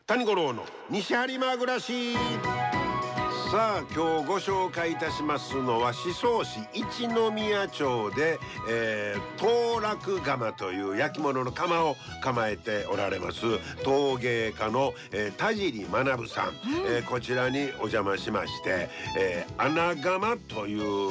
谷五郎の西播磨暮らし。さあ今日ご紹介いたしますのは宍粟市一宮町で、当落窯という焼き物の窯を構えておられます陶芸家の、田尻学さん、こちらにお邪魔しまして、穴窯という、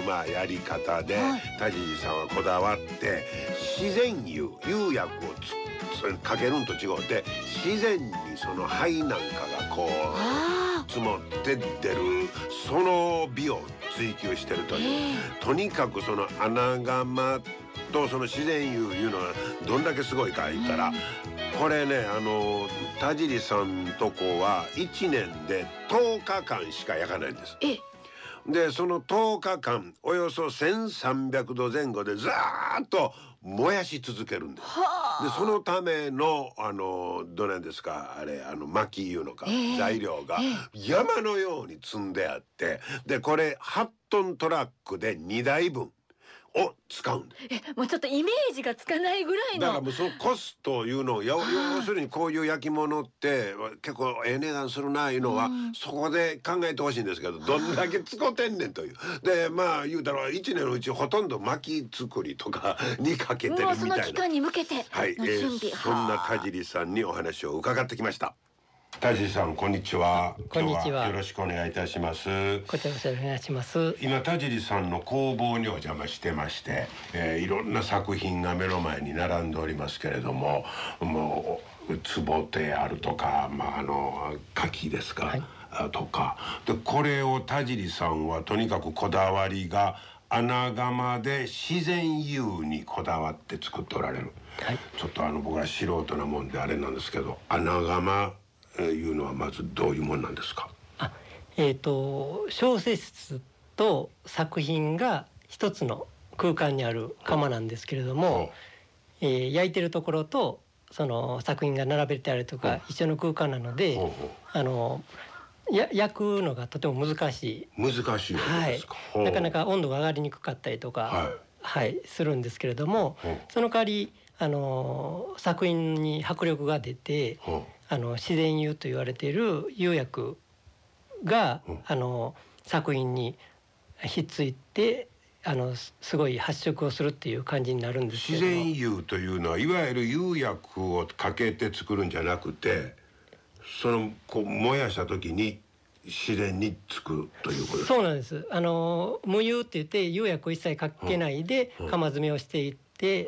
やり方で、田尻さんはこだわって自然釉薬をかけるんと違って自然にその灰なんかがこう積もって出るその美を追求してるという、とにかくその穴窯とその自然釉いうのはどんだけすごいか言ったら、これね田尻さんとこは1年で10日間しか焼かないんです。でその10日間およそ1300度前後でずーっと燃やし続けるんです。でそのためのどうなんですかあれ薪いうのか、材料が山のように積んであって、でこれ8トントラックで2台分を使うんです。 もうちょっとイメージがつかないぐらいの。 だからもうそのコストいうのを要するにこういう焼き物って結構値段するないうのは、そこで考えてほしいんですけど、どんだけ使ってんねんという。で言うたら1年のうちほとんど薪作りとかにかけてるみたいな。 もうその期間に向けての準備。 そんな田尻さんにお話を伺ってきました。田尻さんこんにちは。 こんにちは。 よろしくお願いいたします。 こちらこそお願いします。 今田尻さんの工房にお邪魔してまして、いろんな作品が目の前に並んでおりますけれども、もう壺であるとか、柿ですか、とかで、これを田尻さんはとにかくこだわりが穴窯で自然釉にこだわって作っておられる。ちょっと僕は素人なもんであれなんですけど、穴窯いうのはまずどういうもんなんですか？ 小説室と作品が一つの空間にある窯なんですけれども、焼いてるところとその作品が並べてあるとか一緒の空間なので、焼くのがとても難しい。 難しいわけですか？ なかなか温度が上がりにくかったりとか、するんですけれども、その代わり作品に迫力が出て、自然釉と言われている釉薬が作品にひっついてすごい発色をするっていう感じになるんですけど。 自然釉というのはいわゆる釉薬をかけて作るんじゃなくて、その燃やした時に自然につくということですか？そうなんです。 無釉って言って釉薬を一切かけないで窯詰めをしていって、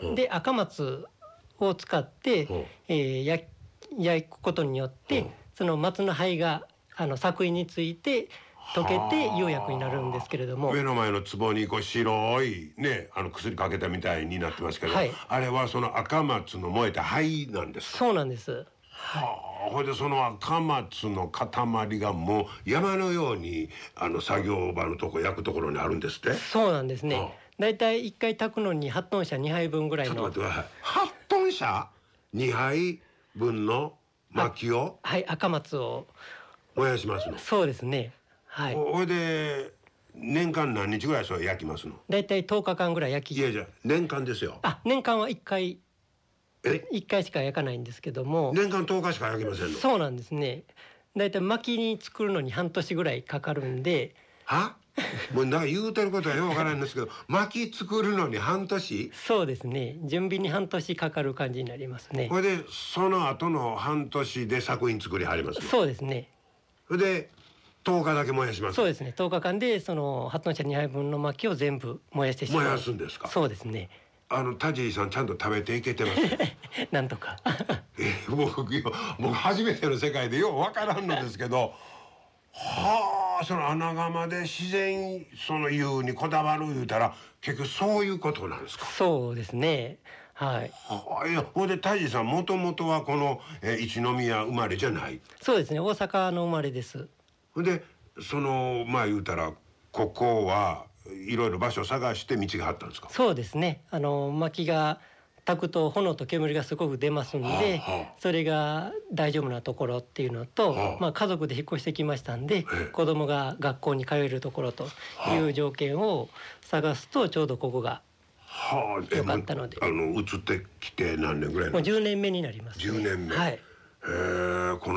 で赤松を使って焼くことによってその松の灰が作品について溶けて釉薬になるんですけれども、 目の前の壺に白いね薬かけたみたいになってますけど、あれはその赤松の燃えた灰なんですか？ そうなんです。 ほいでその赤松の塊がもう山のように作業場のとこ焼くところにあるんですって。 そうなんですね。だいたい1回炊くのに8トン車2杯分ぐらいの。 ちょっと待ってください。8トン車2杯分の薪を赤松を燃やしますの？そうですね。 ほいで年間何日ぐらいそれ焼きますの？ だいたい10日間ぐらい焼き。 いや年間ですよ。 年間は1回しか焼かないんですけども、 年間10日しか焼きませんの？ そうなんですね。だいたい薪に作るのに半年ぐらいかかるんで。 もうなんか言うてることはよくわからないんですけど薪作るのに半年？ そうですね。準備に半年かかる感じになりますね。 それでその後の半年で作品作りはりますね？ そうですね。 それで10日だけ燃やします？ そうですね。10日間でその8トン車2杯分の薪を全部燃やしてしまう。 燃やすんですか？そうですね。田尻さんちゃんと食べていけてますなんとか僕初めての世界でようわからんのですけどその穴窯で自然その釉にこだわる言うたら結局そういうことなんですか？ そうですね。 ほいで田尻さんもともとはこの一宮生まれじゃない？ そうですね。大阪の生まれです。 ほいでその言うたらここはいろいろ場所を探して道があったんですか？ そうですね。薪が炊くと炎と煙がすごく出ますんで、それが大丈夫なところっていうのと、家族で引っ越してきましたんで、子供が学校に通えるところという条件を探すとちょうどここが良かったので。 移ってきて何年ぐらい？ もう10年目になりますね。 10年目。この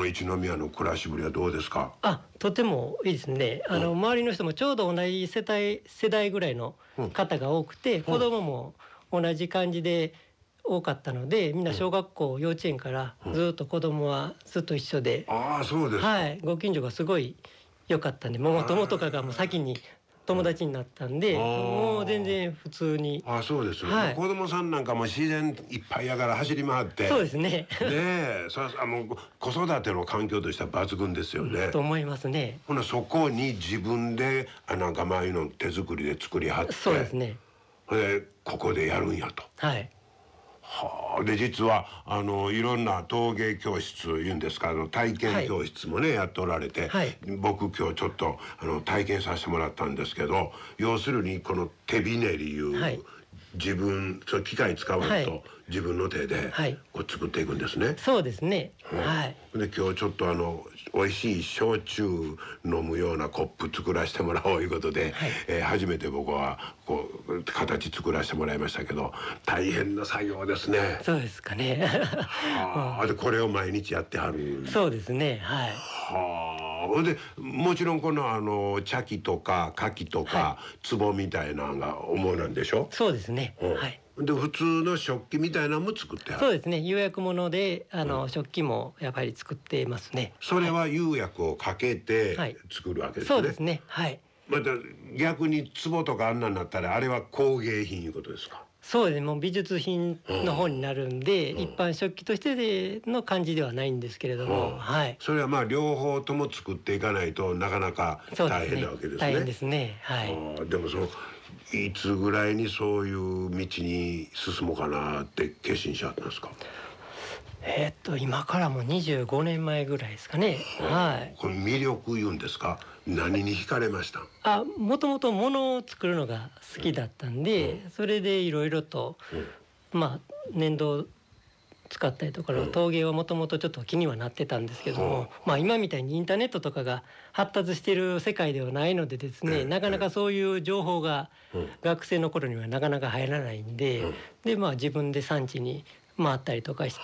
の一宮の暮らしぶりはどうですか？ とてもいいですね。周りの人もちょうど同じ世代ぐらいの方が多くて、子供も同じ感じで多かったので、みんな小学校、幼稚園からずっと子供はずっと一緒で、 そうですか。 はい、ご近所がすごい良かったんで、ママ友とかがもう先に友達になったんで、もう全然普通に。 そうですね。子供さんなんかも自然いっぱいやから走り回って。 そうですね。 子育ての環境としては抜群ですよね。 と思いますね。 ほなそこに自分でなんか前の手作りで作りはって。 そうですね。 でここでやるんやと。 はい。 で実はいろんな陶芸教室いうんですか、体験教室もね、やっておられて、僕今日ちょっと体験させてもらったんですけど、要するにこの手ひねりいう、自分その機械使わんと自分の手でこう作っていくんですね。 そうですね。 で今日ちょっと美味しい焼酎飲むようなコップ作らせてもらおういうことで、初めて僕はこう形作らせてもらいましたけど、大変な作業ですね。 そうですかね。 でこれを毎日やってはる。 そうですね。 でもちろんこの茶器とか牡蠣とか壺みたいなのが主なんでしょ？ そうですね。 で普通の食器みたいなのも作ってある。 そうですね。釉薬物で食器もやっぱり作ってますね。 それは釉薬をかけて作るわけですね。 そうですね。 また逆に壺とかあんなになったらあれは工芸品いうことですか？ そうですね。もう美術品の方になるんで、一般食器としての感じではないんですけれども、 それは両方とも作っていかないとなかなか大変なわけですね。 大変ですね。 でもいつぐらいにそういう道に進もうかなって決心しちゃったんですか？ 今からも25年前ぐらいですかね。 これ魅力言うんですか？何に惹かれました？ もともと物を作るのが好きだったんで、それでいろいろと粘土使ったりとか陶芸はもともとちょっと気にはなってたんですけども、今みたいにインターネットとかが発達している世界ではないのでですね、なかなかそういう情報が学生の頃にはなかなか入らないんで、自分で産地に回ったりとかして、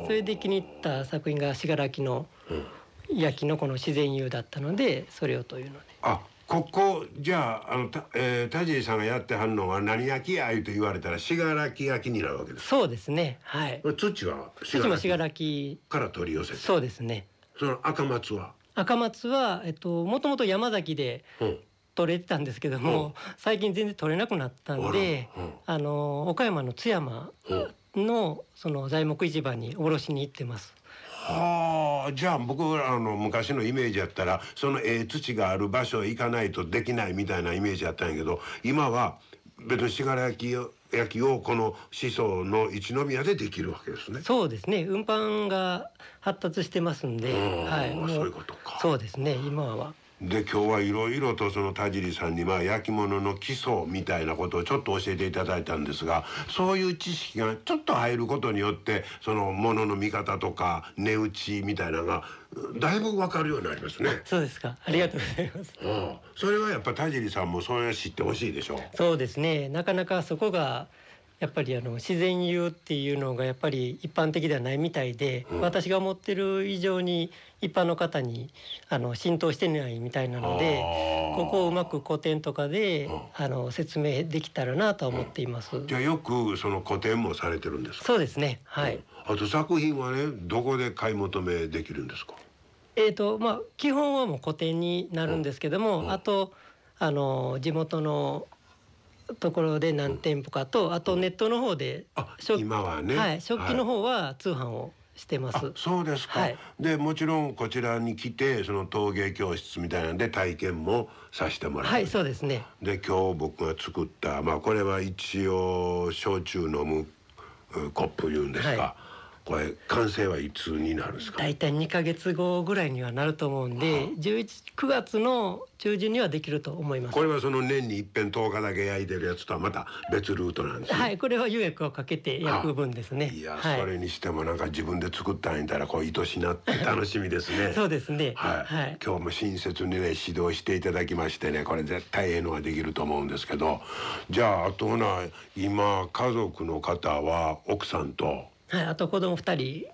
それで気に入った作品が信楽の焼きのこの自然釉だったので、それをというので。 ここじゃあ田尻さんがやってはんのは何焼きやいうと言われたら信楽焼になるわけですか？ そうですね。 土は信楽から取り寄せて。 そうですね。 その赤松はもともと山崎で取れてたんですけども、最近全然取れなくなったんで、岡山の津山のその材木市場に卸しに行ってます。 じゃあ僕昔のイメージやったらその土がある場所へ行かないとできないみたいなイメージやったんやけど、今は別に信楽焼をこの宍粟の一宮でできるわけですね。 そうですね。運搬が発達してますんで、 そういうことか。 そうですね。今は。 で今日はいろいろとその田尻さんに焼き物の基礎みたいなことをちょっと教えていただいたんですが、そういう知識がちょっと入ることによってその物の見方とか値打ちみたいなのがだいぶ分かるようになりますね。 そうですか。ありがとうございます。 それはやっぱ田尻さんもそれ知ってほしいでしょう。 そうですね。なかなかそこがやっぱり自然釉っていうのがやっぱり一般的ではないみたいで、私が思ってる以上に一般の方に浸透してないみたいなので、ここをうまく古典とかで説明できたらなとは思っています。 じゃあよくその古典もされてるんですか？ そうですね。あと作品はね、どこで買い求めできるんですか？ 基本はもう古典になるんですけども、あと地元のところで何店舗かと、あとネットの方で今はね、 食器の方は通販をしてます。 そうですか。でもちろんこちらに来てその陶芸教室みたいなんで体験もさせてもらう。 そうですね。 で今日僕が作ったこれは一応焼酎飲むコップいうんですか、これ完成はいつになるんですか？ だいたい2ヶ月後ぐらいにはなると思うんで、9月の中旬にはできると思います。 これはその年に一遍10日だけ焼いてるやつとはまた別ルートなんですね。 これは釉薬をかけて焼く分ですね。 それにしてもなんか自分で作ったんやったら愛しなって楽しみですね。 そうですね。 今日も親切にね指導していただきましてね、これ絶対のができると思うんですけど、じゃああと今家族の方は奥さんとあと子供2人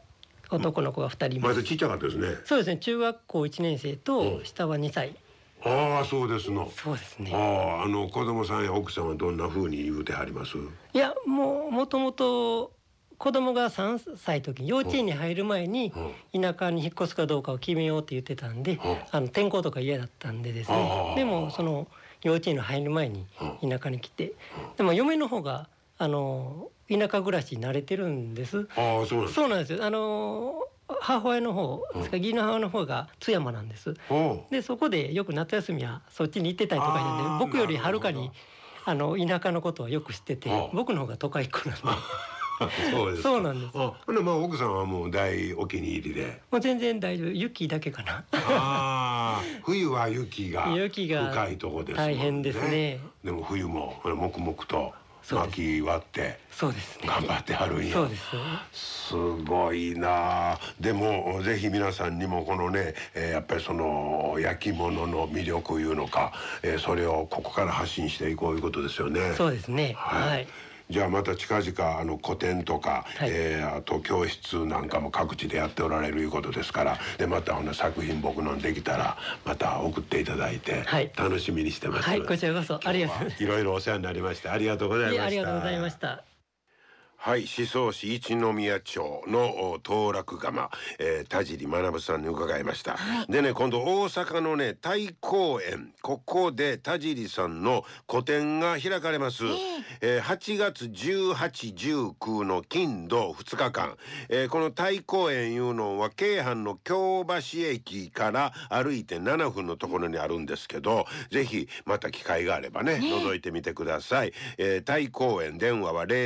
男の子が2人います。 まだちっちゃかったですね。 そうですね、中学校1年生と下は2歳。 ああ、そうですの。 そうですね。 子供さんや奥さんはどんな風に言うてはります？ いや、もともと子供が3歳の時に幼稚園に入る前に田舎に引っ越すかどうかを決めようって言ってたんで、転校とか嫌だったんでですね。でもその幼稚園に入る前に田舎に来て、でも嫁の方が田舎暮らしに慣れてるんです。そうなんですよ。母親の方ですか、義理の母親の方が津山なんです。でそこでよく夏休みはそっちに行ってたりとかしてね、僕よりはるかに田舎のことはよく知ってて、僕の方が都会っ子なんで。 そうです。 そうなんです。 奥さんはもう大お気に入りで。 もう全然大丈夫。雪だけかな。 冬は雪が深いとこですもんね。 大変ですね。 でも冬も黙々と薪割ってそうですね、 頑張ってはるんや。 そうです。 すごいな。でもぜひ皆さんにもこのね、やっぱりその焼き物の魅力いうのか、それをここから発信していこういうことですよね。 そうですね。はい。 じゃあまた近々個展とか、あと教室なんかも各地でやっておられるいうことですから、でまた作品僕のできたらまた送っていただいて、楽しみにしてます。 はい、こちらこそありがとうございます。 いろいろお世話になりましてありがとうございました。 ありがとうございました。 はい、宍粟市一宮町の当落窯、田尻学さんに伺いました。でね、今度大阪のね太公園、ここで田尻さんの個展が開かれます。8月18、19の金土2日間、この太公園いうのは京阪の京橋駅から歩いて7分のところにあるんですけど、ぜひまた機会があればね覗いてみてください。太公園、電話は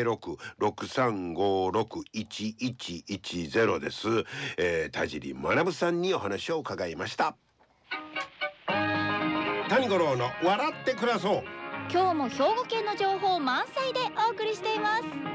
0663561110です。田尻学さんにお話を伺いました。谷五郎の笑って暮らそう。 今日も兵庫県の情報満載でお送りしています。